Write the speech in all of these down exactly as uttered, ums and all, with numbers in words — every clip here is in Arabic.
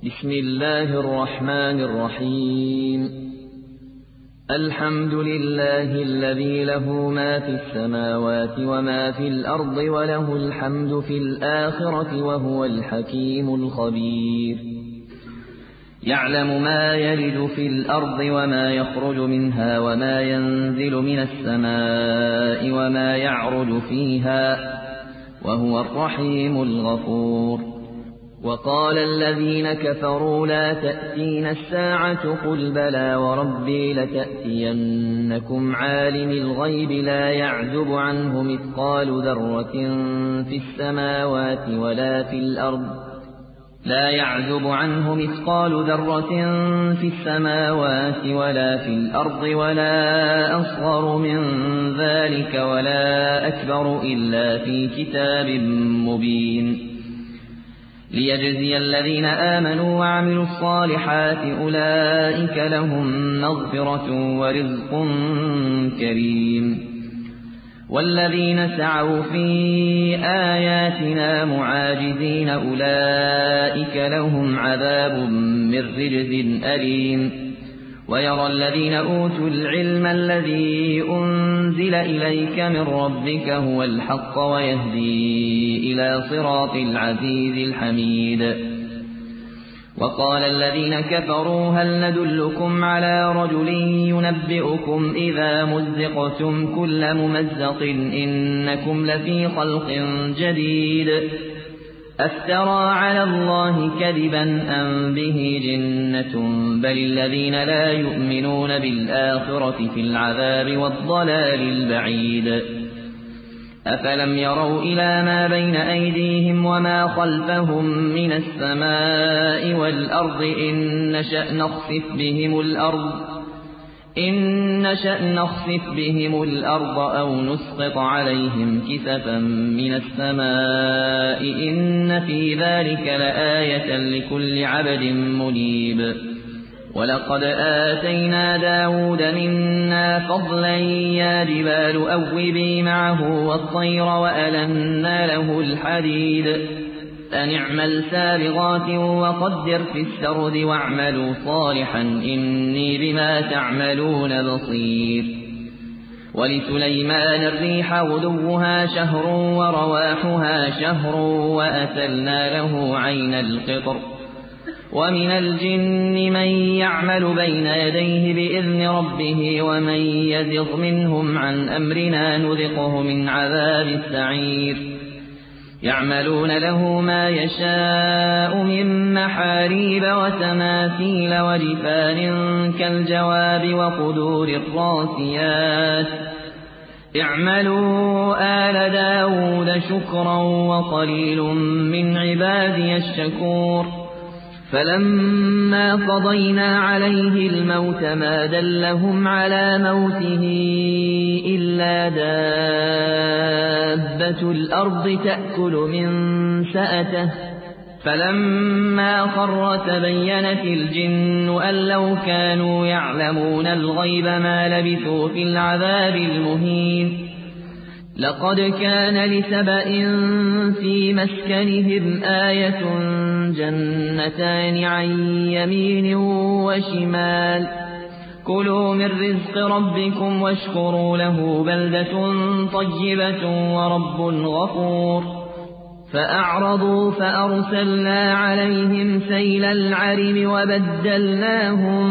بسم الله الرحمن الرحيم الحمد لله الذي له ما في السماوات وما في الأرض وله الحمد في الآخرة وهو الحكيم الخبير يعلم ما يلج في الأرض وما يخرج منها وما ينزل من السماء وما يعرج فيها وهو الرحيم الغفور وقال الذين كفروا لا تأتين الساعة قل بلى وربي لتأتينكم عالم الغيب لا يعزب عنه مثقال ذرة في السماوات ولا في الأرض لا يعزب عنه مثقال ذرة في السماوات ولا في الأرض ولا أصغر من ذلك ولا أكبر إلا في كتاب مبين ليجزي الذين آمنوا وعملوا الصالحات أولئك لهم مغفرة ورزق كريم والذين سعوا في آياتنا معاجزين أولئك لهم عذاب من رجز أليم ويرى الذين أوتوا العلم الذي أنزل إليك من ربك هو الحق ويهدي إلى صراط العزيز الحميد وقال الذين كفروا هل ندلكم على رجل ينبئكم إذا مزقتم كل ممزق إنكم لفي خلق جديد أفترى على الله كذبا أم به جنة بل الذين لا يؤمنون بالآخرة في العذاب والضلال البعيد أفلم يروا إلى ما بين أيديهم وما خلفهم من السماء والأرض إن نشأ نخسف بهم الأرض إن نشأ نخسف بهم الأرض أو نسقط عليهم كسفا من السماء إن في ذلك لآية لكل عبد منيب ولقد آتينا داود منا فضلا يا جبال أوبي معه والطير وألنا له الحديد أن اعمل سابغات وقدر في السرد واعملوا صالحا إني بما تعملون بصير ولسليمان الريح غدوها شهر ورواحها شهر وأسلنا له عين القطر ومن الجن من يعمل بين يديه بإذن ربه ومن يزغ منهم عن أمرنا نذقه من عذاب السعير يعملون له ما يشاء من محاريب وتماثيل وجفان كالجواب وقدور الراسيات اعملوا آل داود شكرا وقليل من عبادي الشكور فلما قضينا عليه الموت ما دلهم على موته إلا دابة الأرض تأكل من سأته فلما خر تبينت الجن أن لو كانوا يعلمون الغيب ما لبثوا في العذاب المهين لقد كان لسبأ في مسكنهم آية جنتان عن يمين وشمال كلوا من رزق ربكم واشكروا له بلدة طيبة ورب غفور فأعرضوا فأرسلنا عليهم سيل العرم وبدلناهم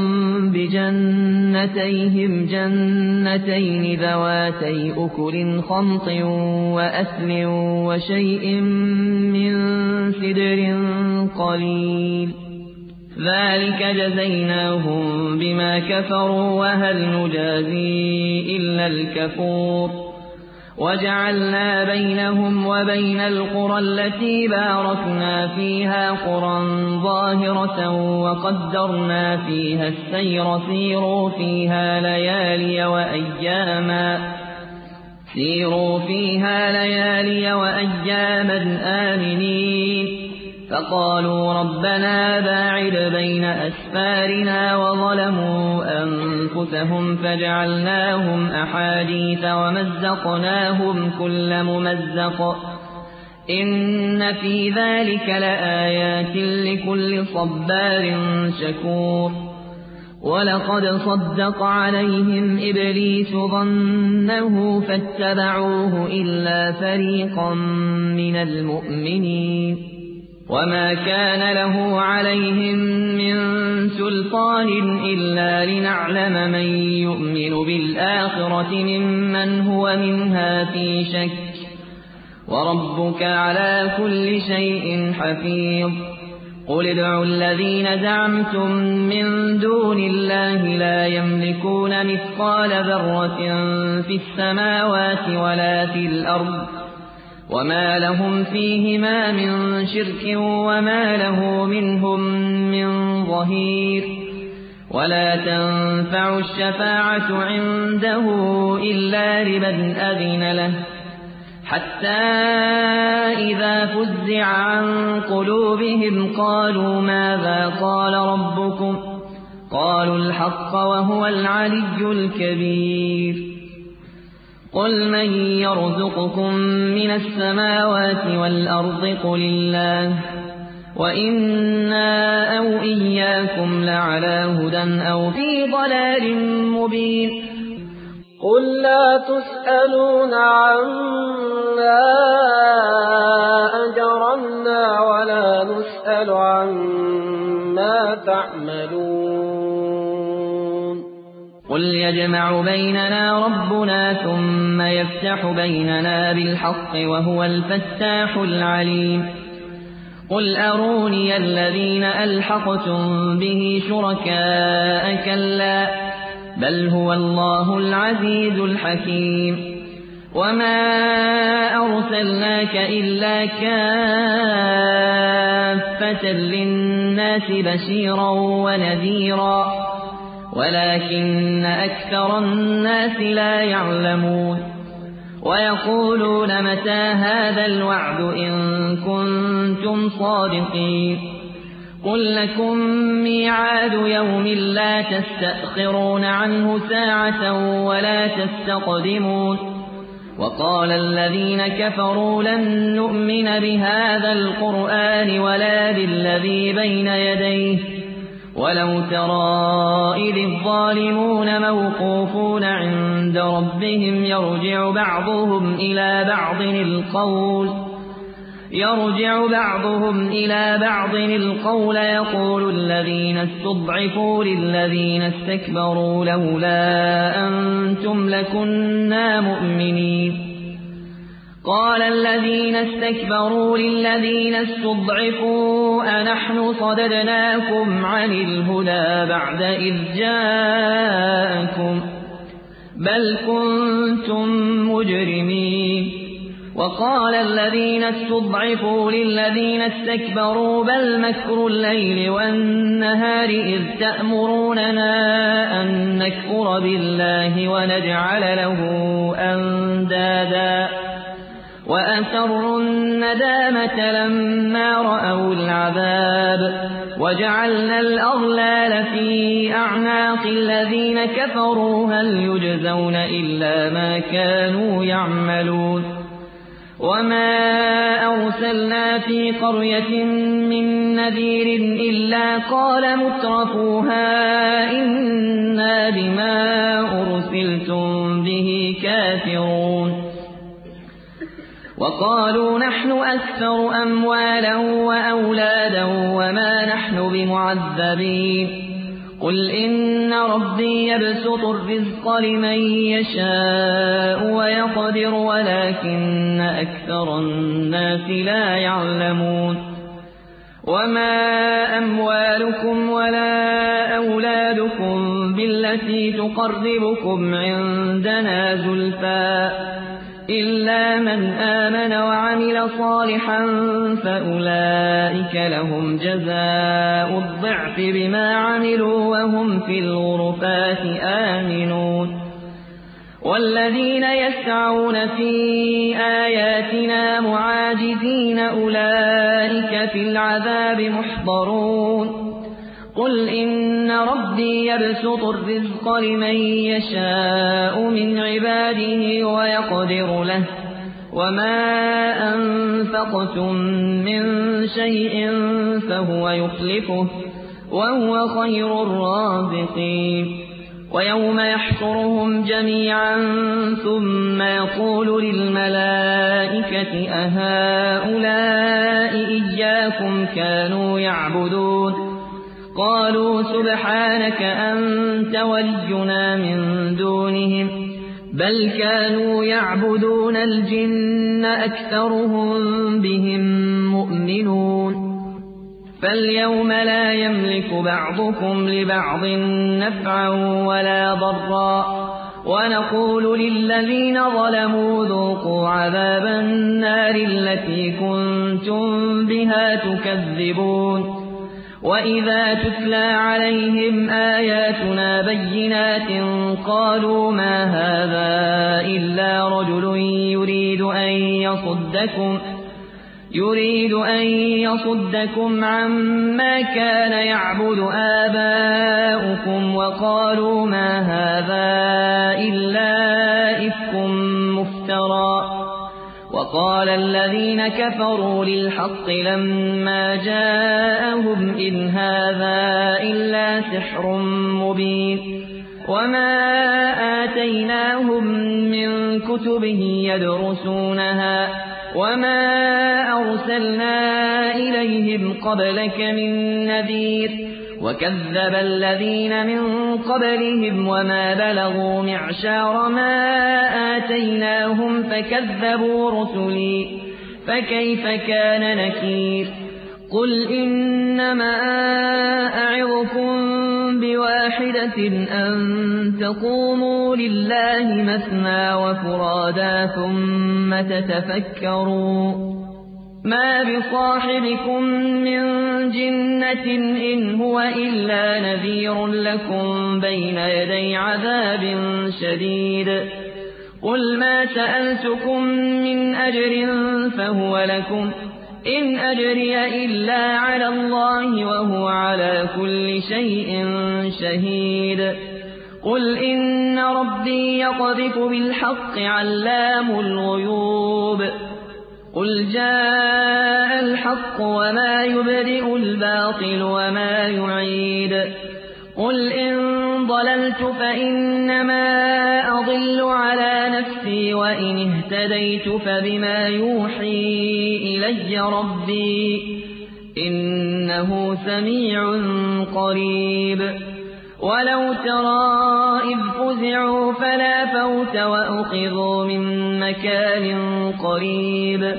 بجنتيهم جنتين ذواتي أكل خمط وأثل وشيء من سدر قليل ذلك جزيناهم بما كفروا وهل نجازي إلا الكفور وجعلنا بينهم وبين القرى التي باركنا فيها قرى ظاهرة وقدرنا فيها السير سيروا فيها ليالي وأياما سيروا فيها ليالي وأياما آمنين فقالوا ربنا باعد بين أسفارنا وظلموا أنفسهم فجعلناهم أحاديث ومزقناهم كل ممزق إن في ذلك لآيات لكل صبار شكور ولقد صدق عليهم إبليس ظنه فاتبعوه إلا فريقا من المؤمنين وما كان له عليهم من سلطان إلا لنعلم من يؤمن بالآخرة ممن هو منها في شك وربك على كل شيء حفيظ قل ادعوا الذين زعمتم من دون الله لا يملكون مثقال ذرة في السماوات ولا في الأرض وما لهم فيهما من شرك وما له منهم من ظهير ولا تنفع الشفاعة عنده إلا لمن أذن له حتى إذا فزع عن قلوبهم قالوا ماذا قال ربكم قالوا الحق وهو العلي الكبير قل من يرزقكم من السماوات والأرض قل الله وإنا أو إياكم لعلى هدى أو في ضلال مبين قل لا تسألون عما أجرمنا ولا نسأل عما تعملون قل يجمع بيننا ربنا ثم يفتح بيننا بالحق وهو الفتاح العليم قل أروني الذين ألحقتم به شركاء كلا بل هو الله العزيز الحكيم وما أرسلناك إلا كافة للناس بشيرا ونذيرا ولكن أكثر الناس لا يعلمون ويقولون متى هذا الوعد إن كنتم صادقين قل لكم ميعاد يوم لا تستأخرون عنه ساعة ولا تستقدمون وقال الذين كفروا لن نؤمن بهذا القرآن ولا بالذي بين يديه ولو ترى إذ الظالمون موقوفون عند ربهم يرجع بعضهم إلى بعض القول يرجع بعضهم إلى بعض القول يقول الذين استضعفوا للذين استكبروا لولا أنتم لكنا مؤمنين قال الذين استكبروا للذين استضعفوا أنحن صددناكم عن الهدى بعد إذ جاءكم بل كنتم مجرمين وقال الذين استضعفوا للذين استكبروا بل مكر الليل والنهار إذ تأمروننا أن نكفر بالله ونجعل له أندادا وأسروا الندامة لما رأوا العذاب وجعلنا الأغلال في أعناق الذين كفروا هل يجزون إلا ما كانوا يعملون وما أرسلنا في قرية من نذير إلا قال مترفوها إنا بما أرسلتم به كافرون وقالوا نحن أكثر أموالا وأولادا وما نحن بمعذبين قل إن ربي يبسط الرزق لمن يشاء ويقدر ولكن أكثر الناس لا يعلمون وما أموالكم ولا أولادكم بالتي تقربكم عندنا زلفى إلا من آمن وعمل صالحا فأولئك لهم جزاء الضعف بما عملوا وهم في الغرفات آمنون والذين يسعون في آياتنا معاجزين أولئك في العذاب محضرون قل إن ربي يبسط الرزق لمن يشاء من عباده ويقدر له وما أنفقتم من شيء فهو يخلفه وهو خير الرازقين ويوم يحشرهم جميعا ثم يقول للملائكة أهؤلاء إياكم كانوا يعبدون قالوا سبحانك أنت ولينا من دونهم بل كانوا يعبدون الجن أكثرهم بهم مؤمنون فاليوم لا يملك بعضكم لبعض نفعا ولا ضرا ونقول للذين ظلموا ذوقوا عذاب النار التي كنتم بها تكذبون وإذا تتلى عليهم آياتنا بينات قالوا ما هذا إلا رجل يريد أن يصدكم يريد أن يصدكم عما كان يعبد آباؤكم وقالوا ما هذا إلا إفك مفترى وقال الذين كفروا للحق لما جاءهم إن هذا إلا سحر مبين وما آتيناهم من كتبه يدرسونها وما أرسلنا إليهم قبلك من نذير وكذب الذين من قبلهم وما بلغوا معشار ما آتيناهم فكذبوا رسلي فكيف كان نكير قل إنما أعظكم بواحدة أن تقوموا لله مثنى وفرادا ثم تتفكروا ما بصاحبكم من جنة إن هو إلا نذير لكم بين يدي عذاب شديد قل ما سألتكم من أجر فهو لكم إن أجري إلا على الله وهو على كل شيء شهيد قل إن ربي يقذف بالحق علام الغيوب قل جاء الحق وما يبدئ الباطل وما يعيد قل إن ضللت فإنما أضل على نفسي وإن اهتديت فبما يوحي إلي ربي إنه سميع قريب ولو ترى إذ فزعوا فلا فوت وأخذوا من مكان قريب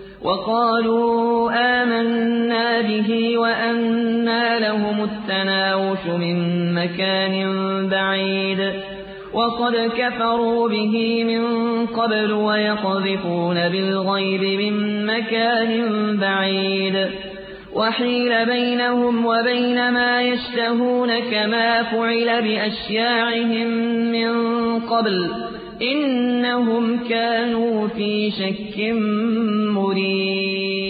وقالوا آمنا به وأنى لهم التناوش من مكان بعيد وقد كفروا به من قبل ويقذفون بالغيب من مكان بعيد وحيل بينهم وبين ما يشتهون كما فعل بأشياعهم من قبل إنهم كانوا في شك مريب